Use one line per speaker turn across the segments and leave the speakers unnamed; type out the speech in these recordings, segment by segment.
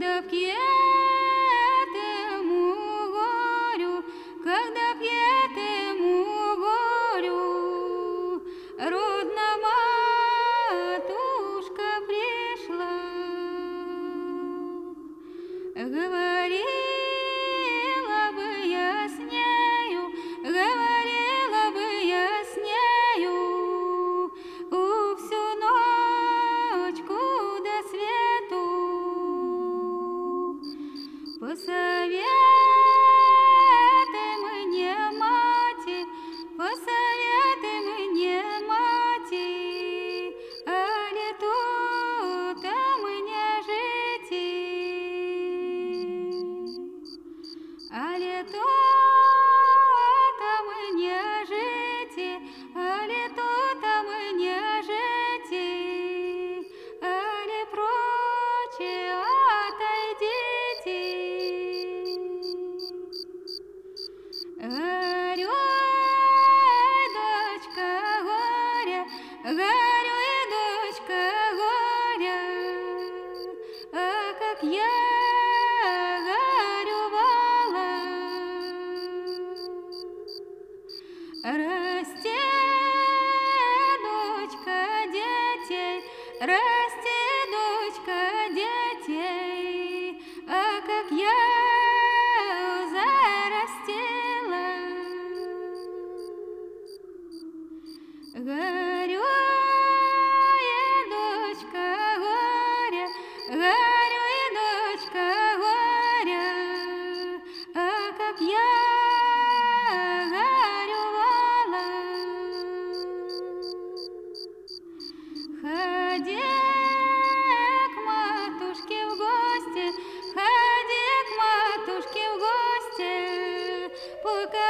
когда пьет ему горю, когда пьет ему горю, родная матушка пришла, говорила бы я с нею, говорила бы я с нею, всю ночку до свету. Посоветуй мне, мати, посоветуй мне, мати, али тут мне жить, али тут мне жить, али тут мне жить, али прочь отойдите. Горюй, дочка, горя, горюй, дочка, горя, как я горювала. Расти, дочка, детей, расти, дочка, детей, как я зарастила. Горюй, дочка, горя, горюй, дочка, горя, как я горювала. Ходи к матушке в гости, ходи к матушке в гости, пока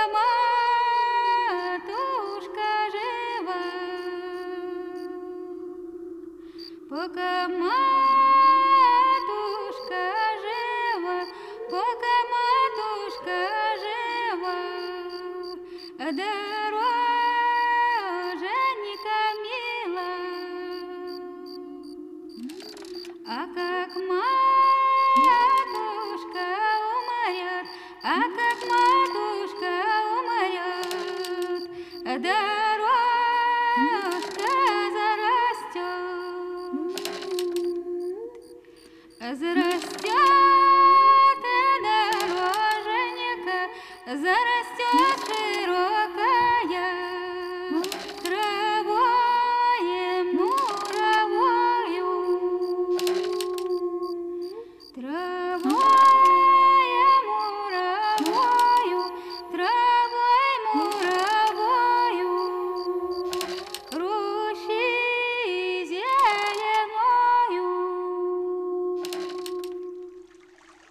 матушка жива, пока матушка жива, пока матушка жива, дороженька мила. А как матушка умрет, а как матушка умрет, дорожка зарастет, зарастет дороженька, зарастет.